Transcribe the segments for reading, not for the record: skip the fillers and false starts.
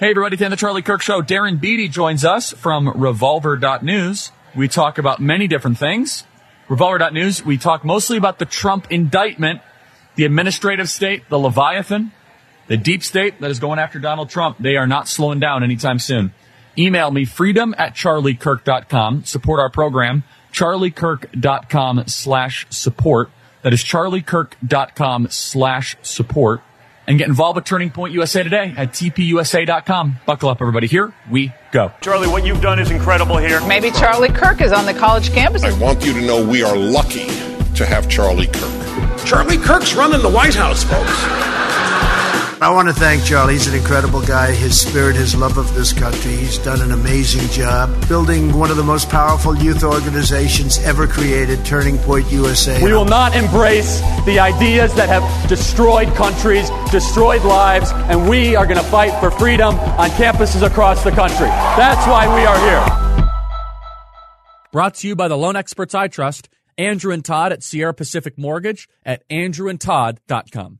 Hey, everybody, it's the Charlie Kirk Show. Darren Beatty joins us from Revolver.news. We talk about many different things. Revolver.news, we talk mostly about the Trump indictment, the administrative state, the Leviathan, the deep state that is going after Donald Trump. They are not slowing down anytime soon. Email me, freedom@charliekirk.com. Support our program, charliekirk.com/support. That is charliekirk.com/support. And get involved with Turning Point USA today at tpusa.com. Buckle up, everybody. Here we go. Charlie, what you've done is incredible here. Maybe Charlie Kirk is on the college campus. I want you to know we are lucky to have Charlie Kirk. Charlie Kirk's running the White House, folks. I want to thank Charlie. He's an incredible guy. His spirit, his love of this country. He's done an amazing job building one of the most powerful youth organizations ever created, Turning Point USA. We will not embrace the ideas that have destroyed countries, destroyed lives, and we are going to fight for freedom on campuses across the country. That's why we are here. Brought to you by the loan experts I trust, Andrew and Todd at Sierra Pacific Mortgage at andrewandtodd.com.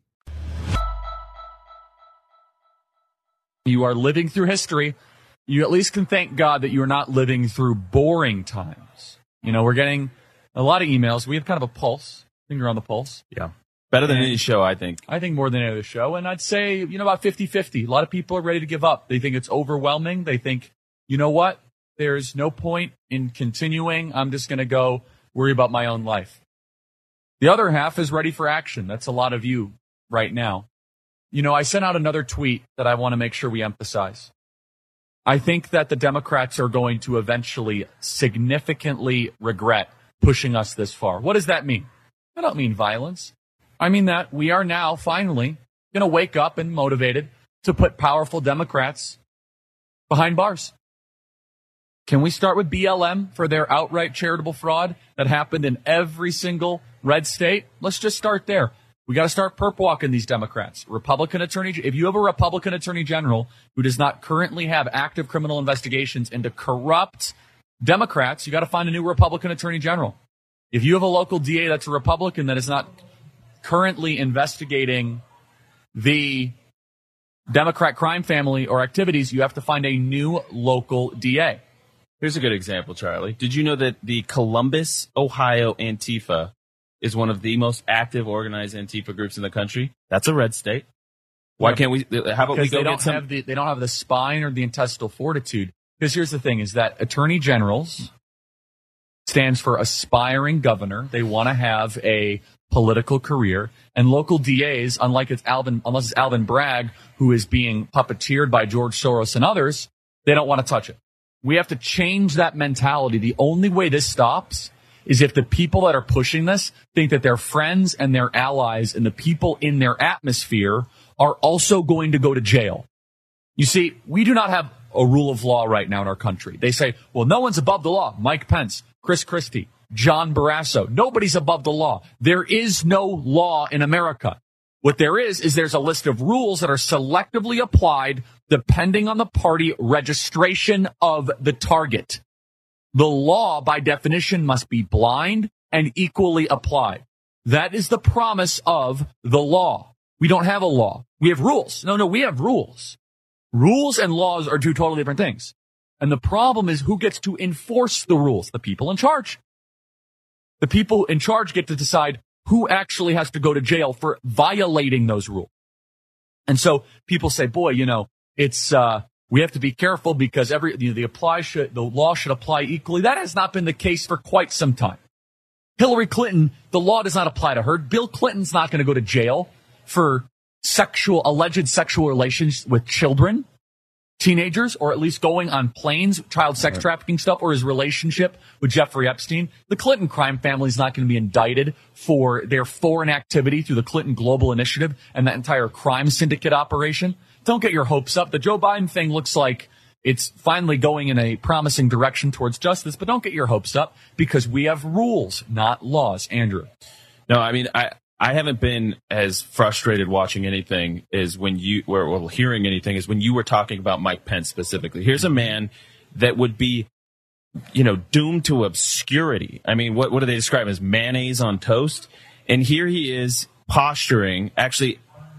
You are living through history. You at least can thank God that you are not living through boring times. You know, we're getting a lot of emails. We have kind of a pulse, finger on the pulse. Yeah. Better than any show, I think. I think more than any other show. And I'd say, you know, about 50-50. A lot of people are ready to give up. They think it's overwhelming. They think, you know what? There's no point in continuing. I'm just going to go worry about my own life. The other half is ready for action. That's a lot of you right now. You know, I sent out another tweet that I want to make sure we emphasize. I think that the Democrats are going to eventually significantly regret pushing us this far. What does that mean? I don't mean violence. I mean that we are now finally going to wake up and motivated to put powerful Democrats behind bars. Can we start with BLM for their outright charitable fraud that happened in every single red state? Let's just start there. We got to start perp walking these Democrats. If you have a Republican attorney general who does not currently have active criminal investigations into corrupt Democrats, you got to find a new Republican attorney general. If you have a local DA that's a Republican that is not currently investigating the Democrat crime family or activities, you have to find a new local DA. Here's a good example, Charlie. Did you know that the Columbus, Ohio Antifa is one of the most active organized Antifa groups in the country? That's a red state. Why can't we? How about we go get some? They don't have the spine or the intestinal fortitude. Because here's the thing: is that attorney generals stands for aspiring governor. They want to have a political career, and local DAs, unless it's Alvin Bragg who is being puppeteered by George Soros and others, they don't want to touch it. We have to change that mentality. The only way this stops is if the people that are pushing this think that their friends and their allies and the people in their atmosphere are also going to go to jail. You see, we do not have a rule of law right now in our country. They say, well, no one's above the law. Mike Pence, Chris Christie, John Barrasso. Nobody's above the law. There is no law in America. What there is there's a list of rules that are selectively applied depending on the party registration of the target. The law, by definition, must be blind and equally applied. That is the promise of the law. We don't have a law. We have rules. No, we have rules. Rules and laws are two totally different things. And the problem is who gets to enforce the rules? The people in charge. The people in charge get to decide who actually has to go to jail for violating those rules. And so people say, boy, you know, it's, we have to be careful because the law should apply equally. That has not been the case for quite some time. Hillary Clinton, the law does not apply to her. Bill Clinton's not going to go to jail for alleged sexual relations with children, teenagers, or at least going on planes, child sex trafficking stuff, or his relationship with Jeffrey Epstein. The Clinton crime family is not going to be indicted for their foreign activity through the Clinton Global Initiative and that entire crime syndicate operation. Don't get your hopes up. The Joe Biden thing looks like it's finally going in a promising direction towards justice, but don't get your hopes up because we have rules, not laws. Andrew. No, I mean, I haven't been as frustrated watching anything as when hearing anything is when you were talking about Mike Pence specifically. Here's a man that would be, you know, doomed to obscurity. I mean, what do they describe as mayonnaise on toast? And here he is posturing, actually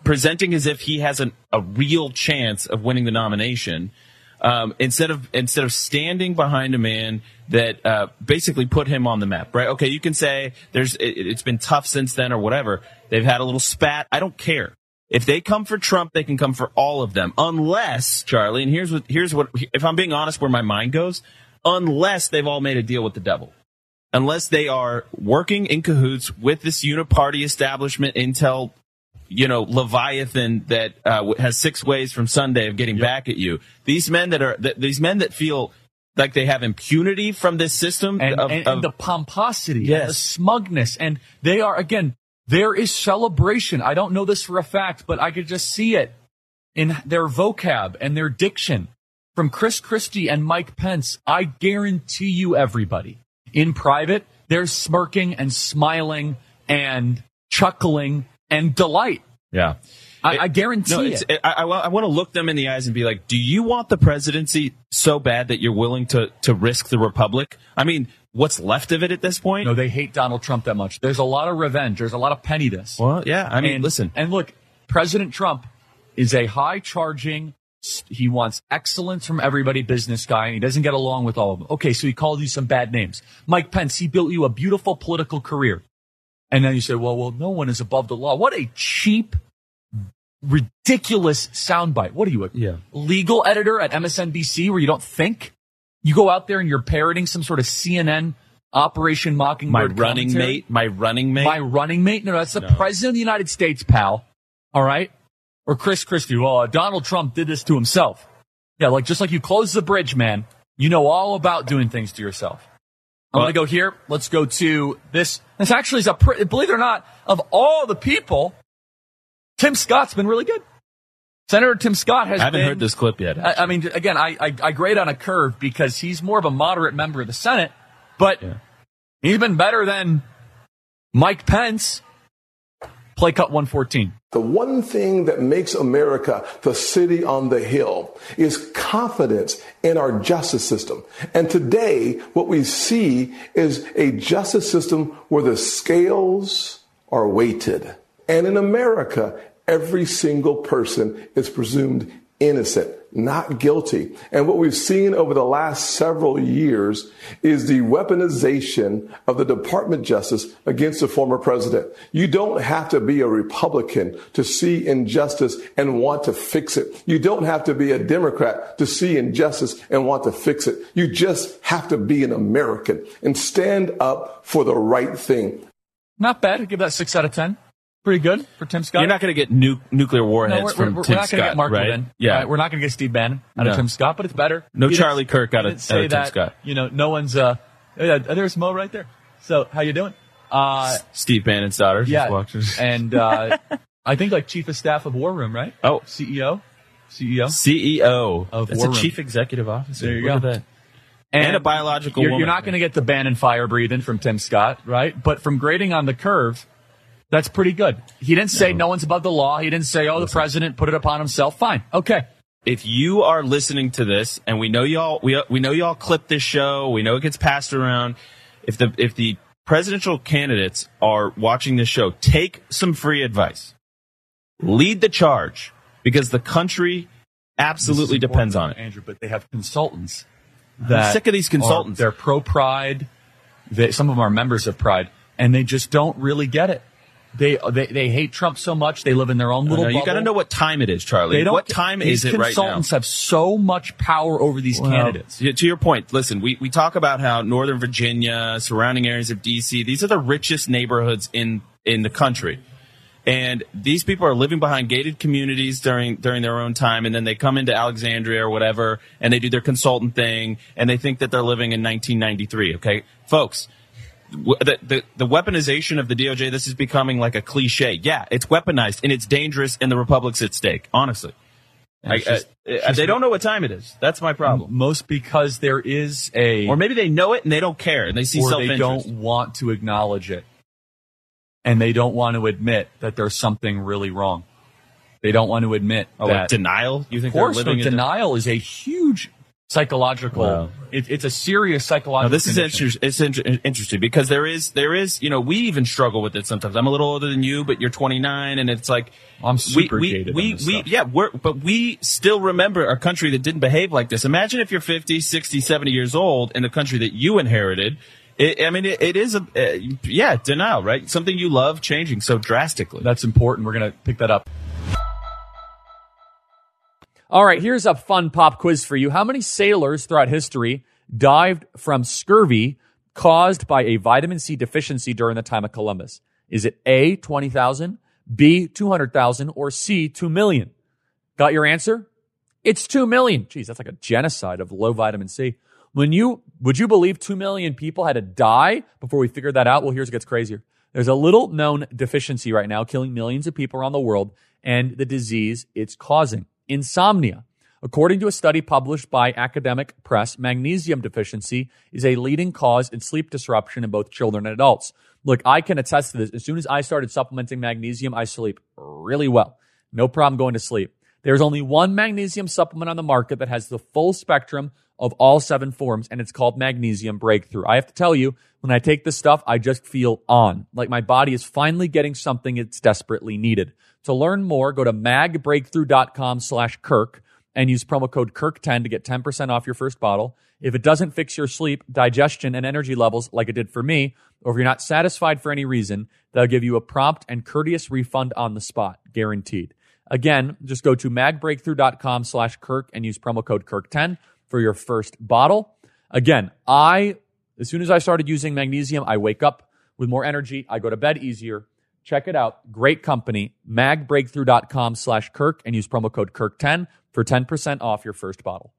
presenting as if he has a real chance of winning the nomination, instead of standing behind a man that basically put him on the map, right? Okay, you can say it's been tough since then or whatever. They've had a little spat. I don't care. If they come for Trump, they can come for all of them, unless, Charlie, and here's what if I'm being honest, where my mind goes, unless they've all made a deal with the devil. Unless they are working in cahoots with this uniparty establishment, Intel, Leviathan that has 6 ways from Sunday of getting back at you. These men that feel like they have impunity from this system, and the pomposity, and the smugness, and they are, again, there is celebration. I don't know this for a fact, but I could just see it in their vocab and their diction from Chris Christie and Mike Pence. I guarantee you, everybody, in private, they're smirking and smiling and chuckling and delight. Yeah. I guarantee it. I want to look them in the eyes and be like, do you want the presidency so bad that you're willing to risk the republic? I mean, what's left of it at this point? No, they hate Donald Trump that much. There's a lot of revenge. There's a lot of pettiness. Well, yeah. I mean, listen. And look, President Trump is a high-charging, he wants excellence from everybody business guy, and he doesn't get along with all of them. Okay, so he called you some bad names. Mike Pence, he built you a beautiful political career. And then you say, well, no one is above the law. What a cheap, ridiculous soundbite. What are you, a legal editor at MSNBC where you don't think? You go out there and you're parroting some sort of CNN Operation Mockingbird commentary. My running mate? No, that's the President of the United States, pal. All right? Or Chris Christie. Well, Donald Trump did this to himself. Yeah, just like you close the bridge, man. You know all about doing things to yourself. I'm going to go here. Let's go to this. This actually is believe it or not, of all the people, Tim Scott's been really good. Senator Tim Scott has been... I haven't heard this clip yet. I mean, again, I grade on a curve because he's more of a moderate member of the Senate, but he's been better than Mike Pence. Play cut 114. The one thing that makes America the city on the hill is confidence in our justice system. And today, what we see is a justice system where the scales are weighted. And in America, every single person is presumed innocent, not guilty. And what we've seen over the last several years is the weaponization of the Department of Justice against the former president. You don't have to be a Republican to see injustice and want to fix it. You don't have to be a Democrat to see injustice and want to fix it. You just have to be an American and stand up for the right thing. Not bad. I'd give that 6 out of 10. Pretty good for Tim Scott. You're not going to get nuclear warheads from Tim Scott, we're not going to get Mark right? Levin. Yeah. Right? We're not going to get Steve Bannon out of Tim Scott, but it's better. No Charlie Kirk out of Tim Scott. No one's, there's Mo right there. So, how you doing? Steve Bannon's daughter. Yeah. And, I think Chief of Staff of War Room, right? Oh. CEO of War Room. Chief Executive Officer. There you go. At that. And a biological woman. You're not going to get the Bannon fire breathing from Tim Scott, right? But from grading on the curve, that's pretty good. He didn't say no one's above the law. He didn't say, the president put it upon himself. Fine. Okay. If you are listening to this, and we know y'all clip this show, we know it gets passed around. If the presidential candidates are watching this show, take some free advice. Lead the charge, because the country absolutely depends on it. Andrew, but they have consultants. I'm sick of these consultants. They're pro-Pride. Some of them are members of Pride, and they just don't really get it. They hate Trump so much. They live in their own little bubble. You got to know what time it is, Charlie. What time is it right now? These consultants have so much power over these candidates. To your point, listen, we talk about how Northern Virginia, surrounding areas of D.C., these are the richest neighborhoods in the country. And these people are living behind gated communities during their own time, and then they come into Alexandria or whatever, and they do their consultant thing, and they think that they're living in 1993, okay? Folks, the weaponization of the DOJ, this is becoming like a cliche. Yeah, it's weaponized, and it's dangerous, and the republic's at stake, honestly. They don't know what time it is. That's my problem. Most because there is or maybe they know it and they don't care, and they see self-interest. Or they don't want to acknowledge it. And they don't want to admit that there's something really wrong. They don't want to admit that. Like denial? You think of course, they're living in denial is a huge psychological. Wow. It's a serious psychological. Now, this is condition. interesting because there is, we even struggle with it sometimes. I'm a little older than you, but you're 29, and it's like I'm super jaded on this stuff. But we still remember a country that didn't behave like this. Imagine if you're 50, 60, 70 years old in a country that you inherited. It is denial, right? Something you love changing so drastically. That's important. We're going to pick that up. All right, here's a fun pop quiz for you. How many sailors throughout history died from scurvy caused by a vitamin C deficiency during the time of Columbus? Is it A, 20,000, B, 200,000, or C, 2 million? Got your answer? It's 2 million. Geez, that's like a genocide of low vitamin C. Would you believe 2 million people had to die before we figured that out? Well, here's what gets crazier. There's a little known deficiency right now killing millions of people around the world, and the disease it's causing. Insomnia. According to a study published by Academic Press, magnesium deficiency is a leading cause in sleep disruption in both children and adults. Look, I can attest to this. As soon as I started supplementing magnesium, I sleep really well. No problem going to sleep. There's only one magnesium supplement on the market that has the full spectrum of all 7 forms, and it's called Magnesium Breakthrough. I have to tell you, when I take this stuff, I just feel on. Like my body is finally getting something it's desperately needed. To learn more, go to magbreakthrough.com/Kirk and use promo code Kirk10 to get 10% off your first bottle. If it doesn't fix your sleep, digestion, and energy levels like it did for me, or if you're not satisfied for any reason, they'll give you a prompt and courteous refund on the spot, guaranteed. Again, just go to magbreakthrough.com/Kirk and use promo code Kirk10 for your first bottle. Again, as soon as I started using magnesium, I wake up with more energy. I go to bed easier. Check it out. Great company. magbreakthrough.com/Kirk and use promo code Kirk10 for 10% off your first bottle.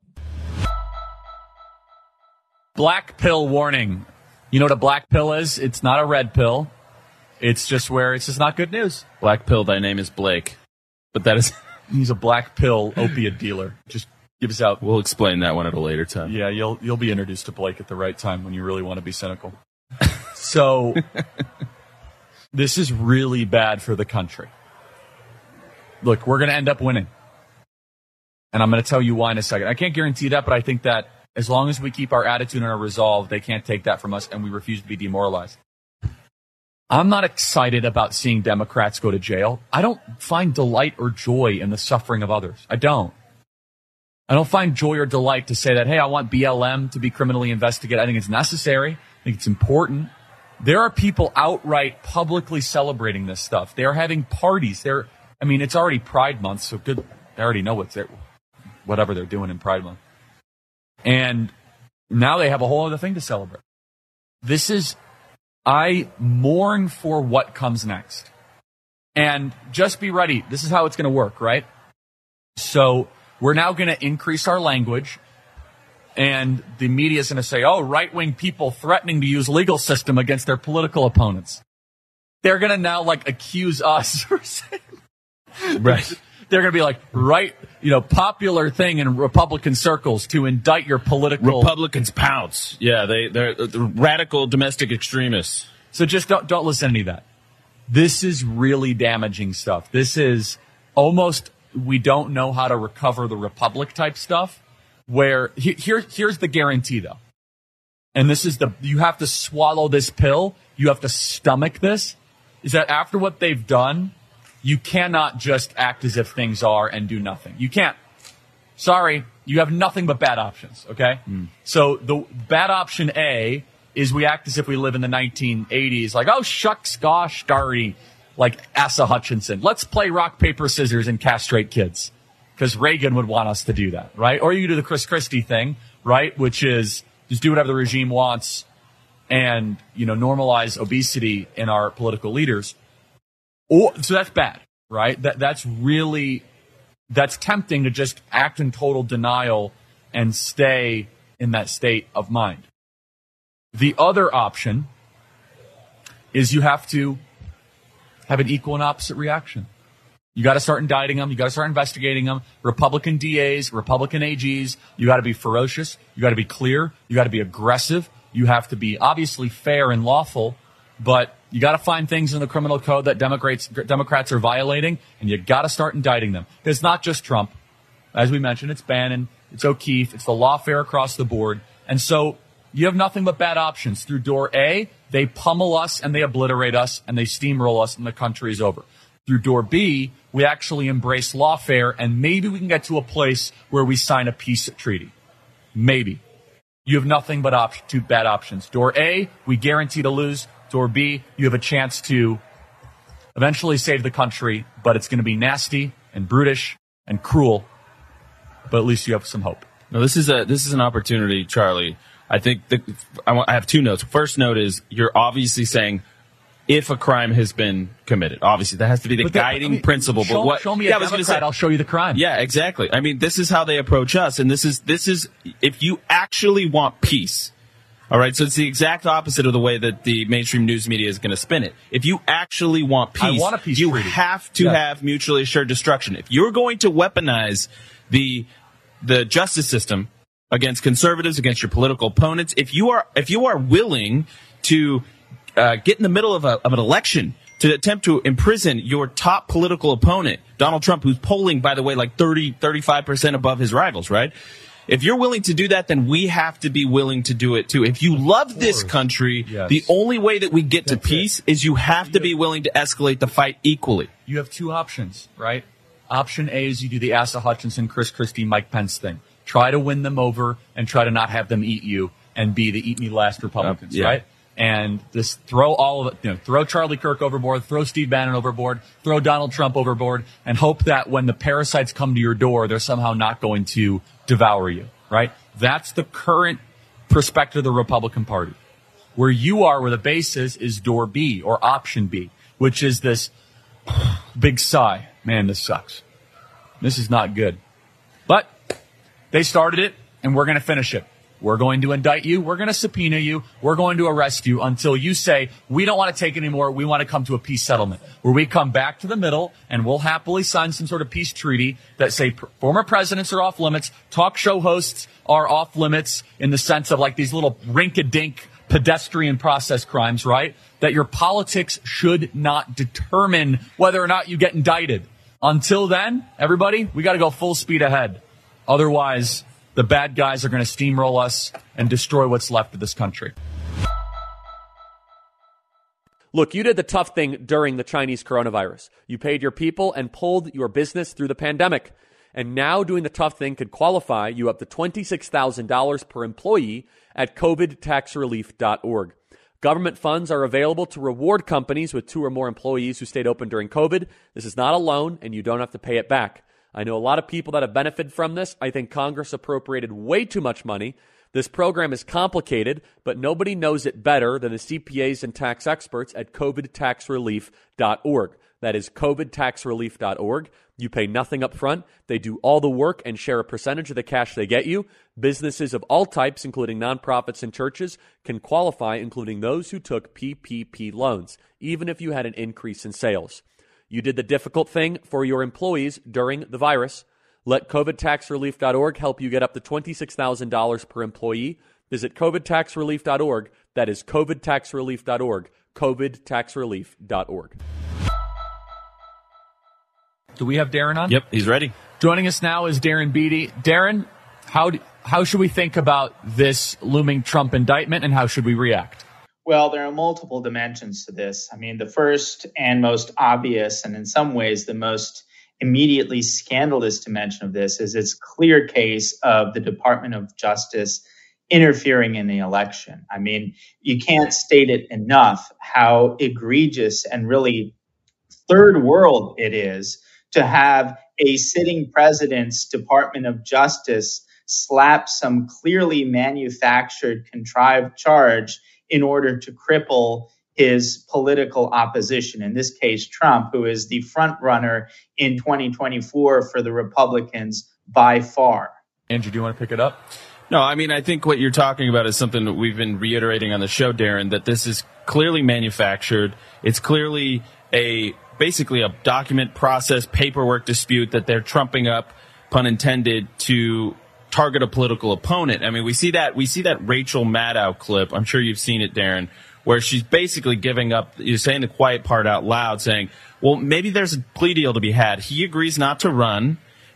Black pill warning. You know what a black pill is? It's not a red pill. It's just not good news. Black pill, thy name is Blake. But that is... He's a black pill opiate dealer. Just gives out... We'll explain that one at a later time. Yeah, you'll be introduced to Blake at the right time when you really want to be cynical. So... This is really bad for the country. Look, we're going to end up winning. And I'm going to tell you why in a second. I can't guarantee that, but I think that as long as we keep our attitude and our resolve, they can't take that from us, and we refuse to be demoralized. I'm not excited about seeing Democrats go to jail. I don't find delight or joy in the suffering of others. I don't find joy or delight to say that, hey, I want BLM to be criminally investigated. I think it's necessary. I think it's important. There are people outright publicly celebrating this stuff. They are having parties. It's already Pride Month, so good. They already know whatever they're doing in Pride Month. And now they have a whole other thing to celebrate. I mourn for what comes next. And just be ready. This is how it's going to work, right? So we're now going to increase our language. And the media is going to say, oh, right-wing people threatening to use legal system against their political opponents. They're going to now, accuse us for saying... Right. They're going to be like, popular thing in Republican circles to indict your political... Republicans pounce. Yeah, they're radical domestic extremists. So just don't listen to any of that. This is really damaging stuff. This is almost, we don't know how to recover the Republic type stuff. Where here's the guarantee though. And this is you have to swallow this pill. You have to stomach this. Is that after what they've done, you cannot just act as if things are and do nothing. You can't. Sorry. You have nothing but bad options. Okay. So the bad option A is we act as if we live in the 1980s. Like, oh, shucks, gosh, darty. Like Asa Hutchinson. Let's play rock, paper, scissors and castrate kids. Because Reagan would want us to do that, right? Or you can do the Chris Christie thing, right? Which is just do whatever the regime wants and, normalize obesity in our political leaders. So that's bad, right? That's tempting to just act in total denial and stay in that state of mind. The other option is you have to have an equal and opposite reaction. You got to start indicting them. You got to start investigating them. Republican DAs, Republican AGs. You got to be ferocious. You got to be clear. You got to be aggressive. You have to be obviously fair and lawful, but you got to find things in the criminal code that Democrats are violating, and you got to start indicting them. It's not just Trump. As we mentioned, it's Bannon, it's O'Keefe, it's the lawfare across the board. And so you have nothing but bad options. Through door A, they pummel us and they obliterate us and they steamroll us and the country is over. Through door B, we actually embrace lawfare and maybe we can get to a place where we sign a peace treaty. Maybe. You have nothing but two bad options. Door A, we guarantee to lose. Door B, you have a chance to eventually save the country, but it's going to be nasty and brutish and cruel. But at least you have some hope. No, this is an opportunity, Charlie. I think I have two notes. First note is you're obviously saying if a crime has been committed. Obviously, that has to be the guiding principle. Show me a Democrat, I'll show you the crime. Yeah, exactly. I mean, this is how they approach us, and this is if you actually want peace. All right, so it's the exact opposite of the way that the mainstream news media is going to spin it. If you actually want peace, you have to have mutually assured destruction. If you're going to weaponize the justice system against conservatives, against your political opponents, if you are willing to get in the middle of an election to attempt to imprison your top political opponent, Donald Trump, who's polling, by the way, like 35% above his rivals, right? If you're willing to do that, then we have to be willing to do it too. If you love this country, the only way that we get to peace is you have to be willing to escalate the fight equally. You have two options, right? Option A is you do the Asa Hutchinson, Chris Christie, Mike Pence thing. Try to win them over and try to not have them eat you and be the eat me last Republicans, right? And just throw all of it, throw Charlie Kirk overboard, throw Steve Bannon overboard, throw Donald Trump overboard, and hope that when the parasites come to your door, they're somehow not going to devour you, right? That's the current perspective of the Republican Party. Where you are, where the base is door B or option B, which is this big sigh. Man, this sucks. This is not good. But they started it, and we're going to finish it. We're going to indict you. We're going to subpoena you. We're going to arrest you until you say, we don't want to take anymore. We want to come to a peace settlement where we come back to the middle and we'll happily sign some sort of peace treaty that say former presidents are off limits. Talk show hosts are off limits in the sense of like these little rink-a-dink pedestrian process crimes, right? That your politics should not determine whether or not you get indicted. Until then, everybody, we got to go full speed ahead. Otherwise, the bad guys are going to steamroll us and destroy what's left of this country. Look, you did the tough thing during the Chinese coronavirus. You paid your people and pulled your business through the pandemic. And now doing the tough thing could qualify you up to $26,000 per employee at covidtaxrelief.org. Government funds are available to reward companies with 2 or more employees who stayed open during COVID. This is not a loan, and you don't have to pay it back. I know a lot of people that have benefited from this. I think Congress appropriated way too much money. This program is complicated, but nobody knows it better than the CPAs and tax experts at covidtaxrelief.org. That is covidtaxrelief.org. You pay nothing up front. They do all the work and share a percentage of the cash they get you. Businesses of all types, including nonprofits and churches, can qualify, including those who took PPP loans, even if you had an increase in sales. You did the difficult thing for your employees during the virus. Let covidtaxrelief.org help you get up to $26,000 per employee. Visit covidtaxrelief.org. That is covidtaxrelief.org. covidtaxrelief.org. Do we have Darren on? Yep, he's ready. Joining us now is Darren Beattie. Darren, how should we think about this looming Trump indictment, and how should we react? Well, there are multiple dimensions to this. I mean, the first and most obvious, and in some ways the most immediately scandalous dimension of this is its clear case of the Department of Justice interfering in the election. I mean, you can't state it enough how egregious and really third world it is to have a sitting president's Department of Justice slap some clearly manufactured, contrived charge in order to cripple his political opposition, in this case, Trump, who is the front runner in 2024 for the Republicans by far. Andrew, do you want to pick it up? No, I mean, I think what you're talking about is something that we've been reiterating on the show, Darren, that this is clearly manufactured. It's clearly basically a document process paperwork dispute that they're trumping up, pun intended, to target a political opponent. I mean, we see that Rachel Maddow clip. I'm sure you've seen it, Darren, where she's basically giving up, you're saying the quiet part out loud, saying, well, maybe there's a plea deal to be had. He agrees not to run,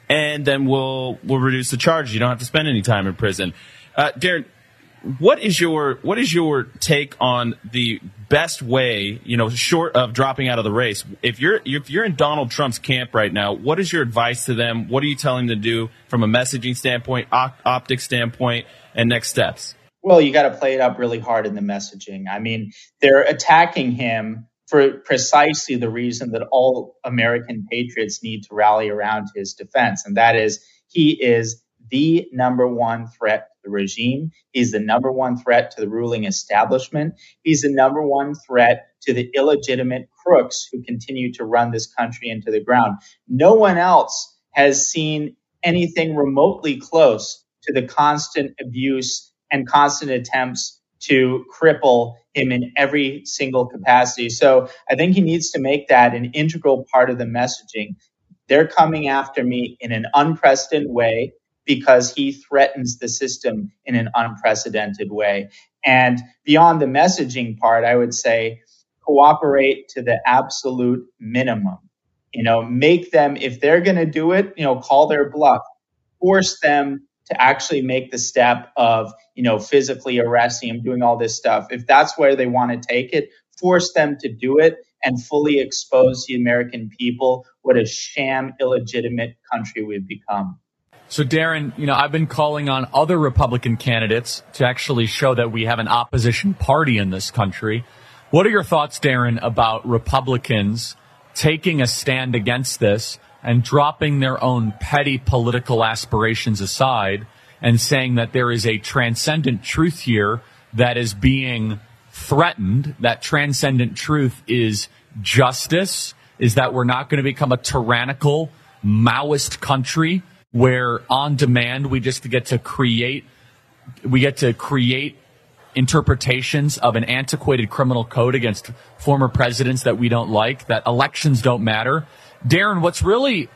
and then we'll reduce the charge. You don't have to spend any time in prison. Darren, what is your take on the best way, short of dropping out of the race? If you're in Donald Trump's camp right now, what is your advice to them? What are you telling them to do from a messaging standpoint, optics standpoint, and next steps? Well, you got to play it up really hard in the messaging. I mean, they're attacking him for precisely the reason that all American patriots need to rally around his defense. And that is, he is the number one threat to the regime. He's the number one threat to the ruling establishment. He's the number one threat to the illegitimate crooks who continue to run this country into the ground. No one else has seen anything remotely close to the constant abuse and constant attempts to cripple him in every single capacity. So I think he needs to make that an integral part of the messaging. They're coming after me in an unprecedented way because he threatens the system in an unprecedented way. And beyond the messaging part, I would say cooperate to the absolute minimum. Make them, if they're going to do it, call their bluff, force them to actually make the step of, physically arresting him, doing all this stuff. If that's where they want to take it, force them to do it and fully expose the American people what a sham, illegitimate country we've become. So, Darren, I've been calling on other Republican candidates to actually show that we have an opposition party in this country. What are your thoughts, Darren, about Republicans taking a stand against this and dropping their own petty political aspirations aside and saying that there is a transcendent truth here that is being threatened? That transcendent truth is justice, is that we're not going to become a tyrannical Maoist country where on demand we get to create interpretations of an antiquated criminal code against former presidents that we don't like, that elections don't matter. Darren, what's really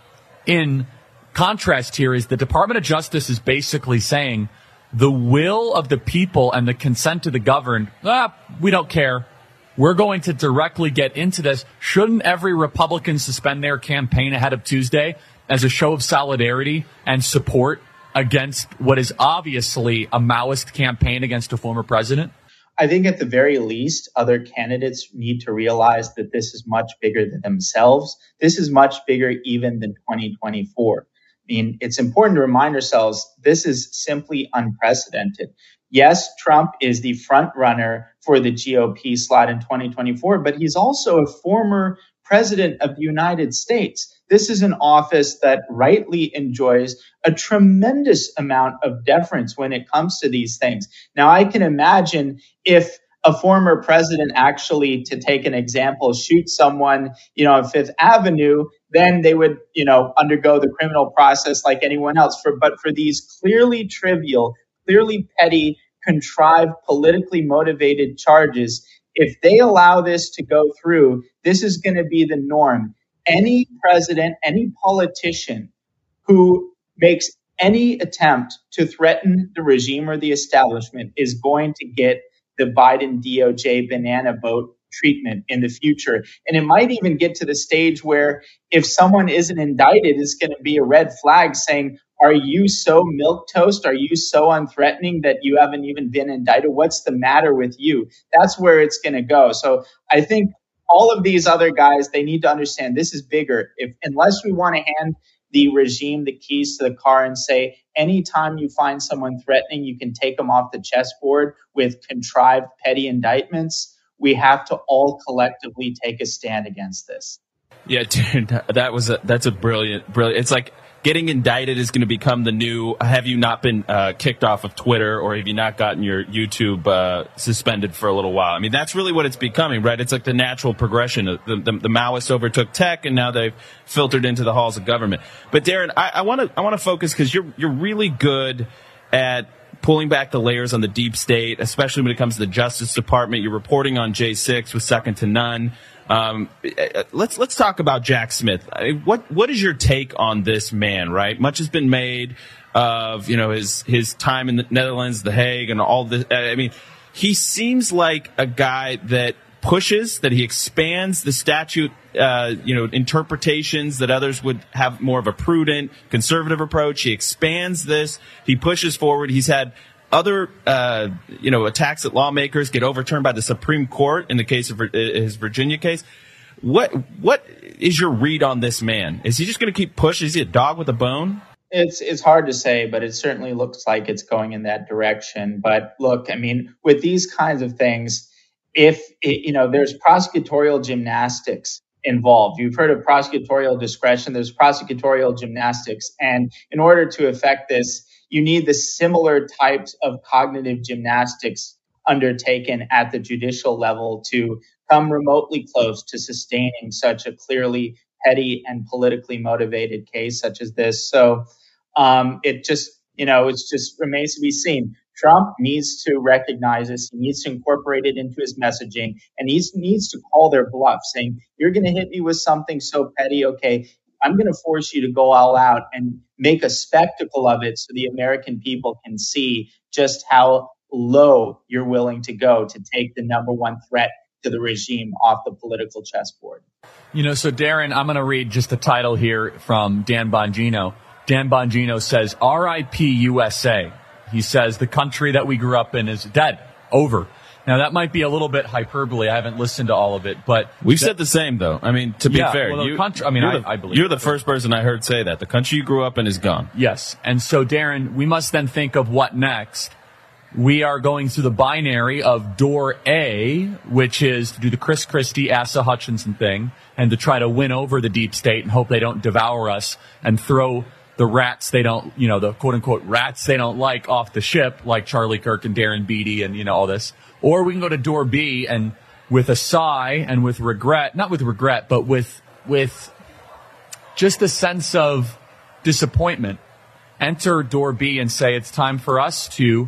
in contrast here is the Department of Justice is basically saying the will of the people and the consent of the governed, we don't care. We're going to directly get into this. Shouldn't every Republican suspend their campaign ahead of Tuesday as a show of solidarity and support against what is obviously a Maoist campaign against a former president? I think at the very least, other candidates need to realize that this is much bigger than themselves. This is much bigger even than 2024. I mean, it's important to remind ourselves this is simply unprecedented. Yes, Trump is the front runner for the GOP slot in 2024, but he's also a former president of the United States. This is an office that rightly enjoys a tremendous amount of deference when it comes to these things. Now, I can imagine if a former president actually, to take an example, shoots someone, on Fifth Avenue, then they would, undergo the criminal process like anyone else. But for these clearly trivial, clearly petty, contrived, politically motivated charges, if they allow this to go through, this is going to be the norm. Any president, any politician who makes any attempt to threaten the regime or the establishment is going to get the Biden DOJ banana boat treatment in the future. And it might even get to the stage where if someone isn't indicted, it's going to be a red flag saying, are you so milquetoast? Are you so unthreatening that you haven't even been indicted? What's the matter with you? That's where it's going to go. So I think all of these other guys, they need to understand this is bigger. Unless we want to hand the regime the keys to the car and say, anytime you find someone threatening, you can take them off the chessboard with contrived petty indictments, we have to all collectively take a stand against this. Yeah, dude, that's a brilliant. It's like getting indicted is going to become the new, have you not been kicked off of Twitter, or have you not gotten your YouTube suspended for a little while? I mean, that's really what it's becoming, right? It's like the natural progression. The Maoists overtook tech, and now they've filtered into the halls of government. But Darren, I want to focus, because you're really good at pulling back the layers on the deep state, especially when it comes to the Justice Department. Your reporting on J6 was second to none. Let's talk about Jack Smith. What is your take on this man, right? Much has been made of, his time in the Netherlands, The Hague, and all this. I mean, he seems like a guy that pushes, that he expands the statute, interpretations that others would have more of a prudent, conservative approach. He expands this. He pushes forward. He's had other, attacks at lawmakers get overturned by the Supreme Court in the case of his Virginia case. What is your read on this man? Is he just going to keep pushing? Is he a dog with a bone? It's hard to say, but it certainly looks like it's going in that direction. But look, I mean, with these kinds of things, there's prosecutorial gymnastics involved. You've heard of prosecutorial discretion. There's prosecutorial gymnastics. And in order to effect this, you need the similar types of cognitive gymnastics undertaken at the judicial level to come remotely close to sustaining such a clearly petty and politically motivated case such as this. So it just remains to be seen. Trump needs to recognize this. He needs to incorporate it into his messaging, and he needs to call their bluff, saying, you're going to hit me with something so petty. Okay, I'm going to force you to go all out and make a spectacle of it so the American people can see just how low you're willing to go to take the number one threat to the regime off the political chessboard. So Darren, I'm going to read just the title here from Dan Bongino. Dan Bongino says, R.I.P. USA. He says the country that we grew up in is dead, over. Now, that might be a little bit hyperbole. I haven't listened to all of it, but we've said the same, though. I mean, to be fair, I believe you're the first person I heard say that. The country you grew up in is gone. Yes. And so, Darren, we must then think of what next. We are going through the binary of door A, which is to do the Chris Christie, Asa Hutchinson thing and to try to win over the deep state and hope they don't devour us and throw the rats they don't, the quote-unquote rats they don't like off the ship, like Charlie Kirk and Darren Beattie and, all this. Or we can go to door B and with a sigh and with regret, not with regret, but with just a sense of disappointment, enter door B and say it's time for us to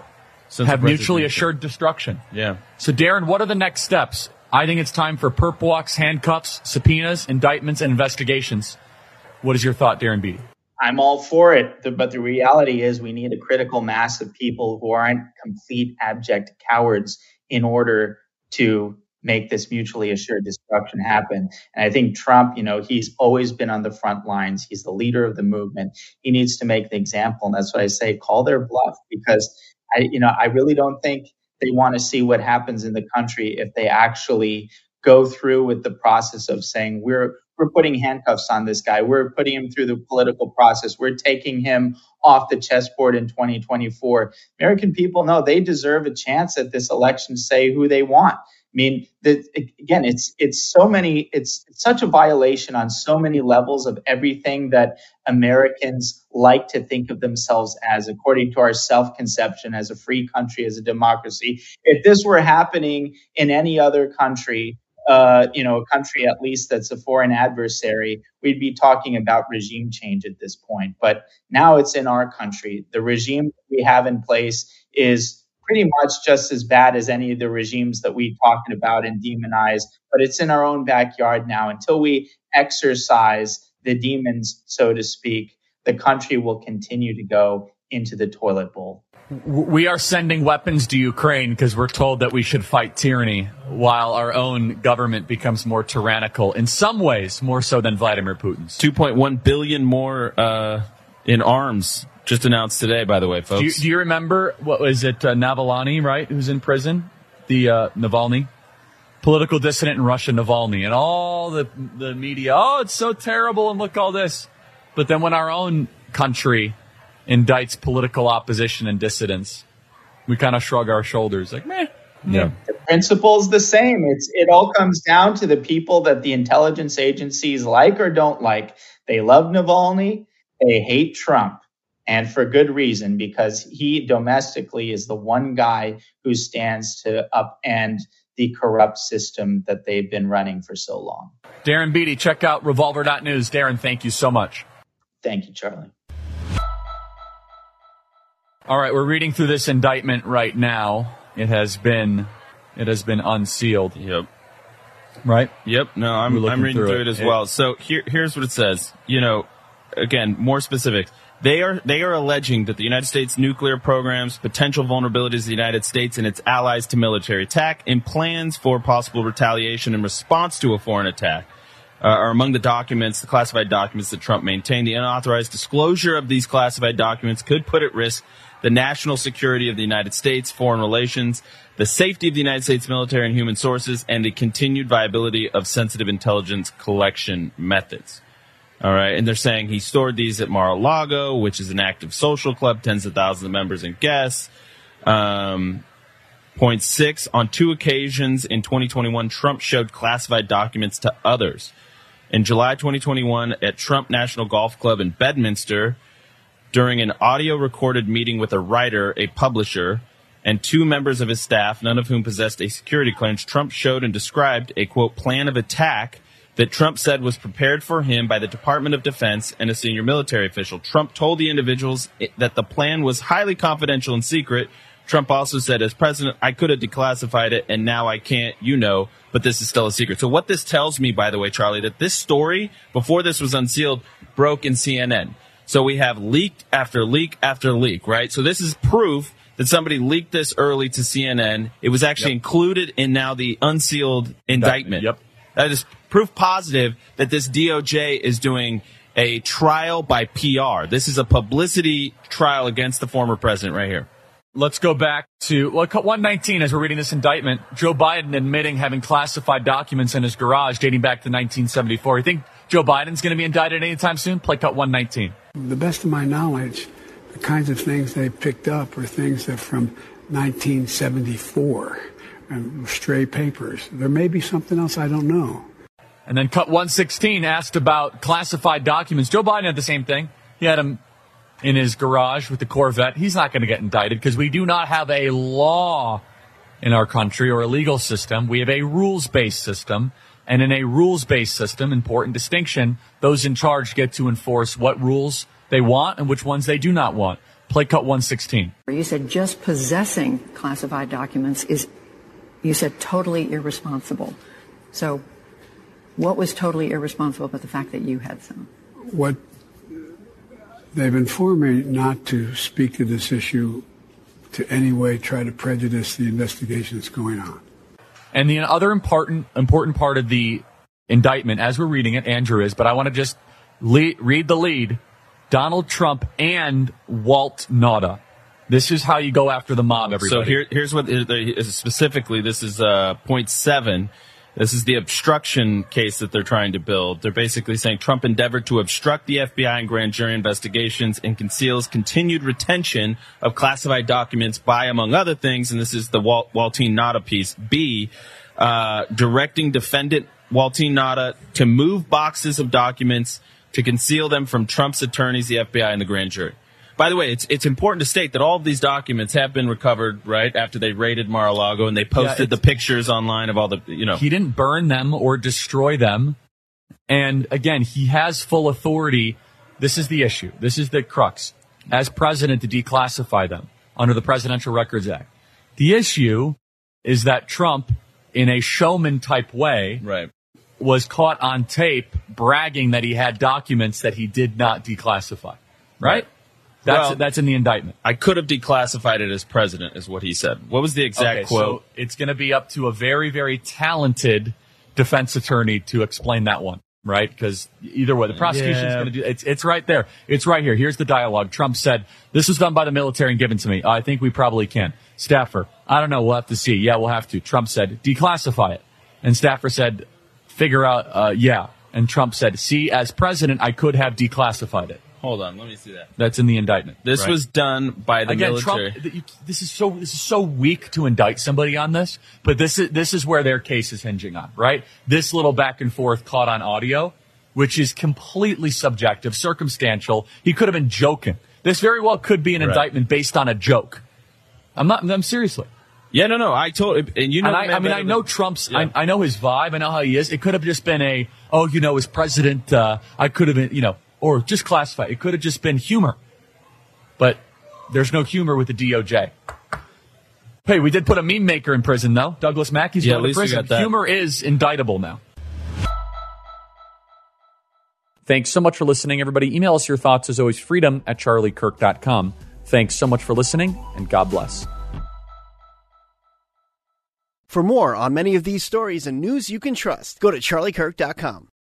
have mutually assured destruction. Yeah. So, Darren, what are the next steps? I think it's time for perp walks, handcuffs, subpoenas, indictments, and investigations. What is your thought, Darren Beattie? I'm all for it, but the reality is we need a critical mass of people who aren't complete abject cowards in order to make this mutually assured destruction happen. And I think Trump, he's always been on the front lines. He's the leader of the movement. He needs to make the example. And that's why I say call their bluff, because I really don't think they want to see what happens in the country if they actually go through with the process of saying we're putting handcuffs on this guy. We're putting him through the political process. We're taking him off the chessboard in 2024. American people know they deserve a chance at this election to say who they want. I mean, again, it's such a violation on so many levels of everything that Americans like to think of themselves as, according to our self-conception as a free country, as a democracy. If this were happening in any other country, a country at least that's a foreign adversary, we'd be talking about regime change at this point. But now it's in our country. The regime we have in place is pretty much just as bad as any of the regimes that we talked about and demonize, but it's in our own backyard now. Until we exorcise the demons, so to speak, the country will continue to go into the toilet bowl. We are sending weapons to Ukraine because we're told that we should fight tyranny, while our own government becomes more tyrannical, in some ways, more so than Vladimir Putin's. 2.1 billion more in arms. Just announced today, by the way, folks. Do you remember, what was it, Navalny, right, who's in prison? The Navalny? Political dissident in Russia, Navalny. And all the media, it's so terrible, and look all this. But then when our own country indicts political opposition and dissidents, we kind of shrug our shoulders, like, meh. Yeah. The principle's the same. It all comes down to the people that the intelligence agencies like or don't like. They love Navalny. They hate Trump. And for good reason, because he domestically is the one guy who stands to upend the corrupt system that they've been running for so long. Darren Beattie, check out Revolver.news. Darren, thank you so much. Thank you, Charlie. All right, we're reading through this indictment right now. It has been unsealed. Yep. Right? Yep. No, I'm reading through it as well. So here's what it says. Again, more specific. They are alleging that the United States nuclear programs, potential vulnerabilities of the United States and its allies to military attack, and plans for possible retaliation in response to a foreign attack are among the documents, the classified documents that Trump maintained. The unauthorized disclosure of these classified documents could put at risk the national security of the United States, foreign relations, the safety of the United States military and human sources, and the continued viability of sensitive intelligence collection methods. All right. And they're saying he stored these at Mar-a-Lago, which is an active social club, tens of thousands of members and guests. Point 6, on 2 occasions in 2021, Trump showed classified documents to others. In July 2021, at Trump National Golf Club in Bedminster, during an audio recorded meeting with a writer, a publisher, and 2 members of his staff, none of whom possessed a security clearance, Trump showed and described a, quote, plan of attack that Trump said was prepared for him by the Department of Defense and a senior military official. Trump told the individuals that the plan was highly confidential and secret. Trump also said, as president, I could have declassified it, and now I can't, but this is still a secret. So what this tells me, by the way, Charlie, that this story, before this was unsealed, broke in CNN. So we have leak after leak after leak, right? So this is proof that somebody leaked this early to CNN. It was actually included in now the unsealed indictment. Yep. That is proof positive that this DOJ is doing a trial by PR. This is a publicity trial against the former president right here. Let's go back to 119 as we're reading this indictment. Joe Biden admitting having classified documents in his garage dating back to 1974. You think Joe Biden's going to be indicted anytime soon? Play cut 119. The best of my knowledge, the kinds of things they picked up are things that from 1974, stray papers. There may be something else I don't know. And then cut 116 asked about classified documents. Joe Biden had the same thing. He had them in his garage with the Corvette. He's not going to get indicted because we do not have a law in our country or a legal system. We have a rules-based system. And in a rules-based system, important distinction, those in charge get to enforce what rules they want and which ones they do not want. Play cut 116. You said just possessing classified documents is, you said, totally irresponsible. So what was totally irresponsible about the fact that you had some? What they've informed me not to speak to this issue to any way try to prejudice the investigation that's going on. And the other important part of the indictment, as we're reading it, Andrew is, but I want to just read the lead. Donald Trump and Walt Nauta. This is how you go after the mob, everybody. So here's what specifically, this is point 7. This is the obstruction case that they're trying to build. They're basically saying Trump endeavored to obstruct the FBI and grand jury investigations and conceals continued retention of classified documents by, among other things, and this is the Waltine Nauta piece, B, directing defendant Waltine Nauta to move boxes of documents to conceal them from Trump's attorneys, the FBI, and the grand jury. By the way, it's important to state that all of these documents have been recovered, right, after they raided Mar-a-Lago, and they posted the pictures online of all the, He didn't burn them or destroy them. And again, he has full authority. This is the issue. This is the crux. As president, to declassify them under the Presidential Records Act. The issue is that Trump, in a showman-type way, was caught on tape bragging that he had documents that he did not declassify. Right? That's in the indictment. I could have declassified it as president, is what he said. What was the exact quote? So it's going to be up to a very, very talented defense attorney to explain that one, right? Because either way, the prosecution's going to do it. It's right there. It's right here. Here's the dialogue. Trump said, this was done by the military and given to me. I think we probably can. Staffer, I don't know. We'll have to see. Yeah, we'll have to. Trump said, declassify it. And Staffer said, figure out, yeah. And Trump said, see, as president, I could have declassified it. Hold on, let me see that. That's in the indictment. This was done by the military. Trump, this is so weak to indict somebody on this, but this is where their case is hinging on, right? This little back and forth caught on audio, which is completely subjective, circumstantial. He could have been joking. This very well could be an indictment based on a joke. I'm seriously. Yeah, no. I told, and you know, I know Trump's. Yeah. I know his vibe. I know how he is. It could have just been as president, I could have been, or just classify. It could have just been humor. But there's no humor with the DOJ. Hey, we did put a meme maker in prison, though. Douglas Mackey's going to prison. Humor is indictable now. Thanks so much for listening, everybody. Email us your thoughts, as always, freedom@charliekirk.com. Thanks so much for listening, and God bless. For more on many of these stories and news you can trust, go to charliekirk.com.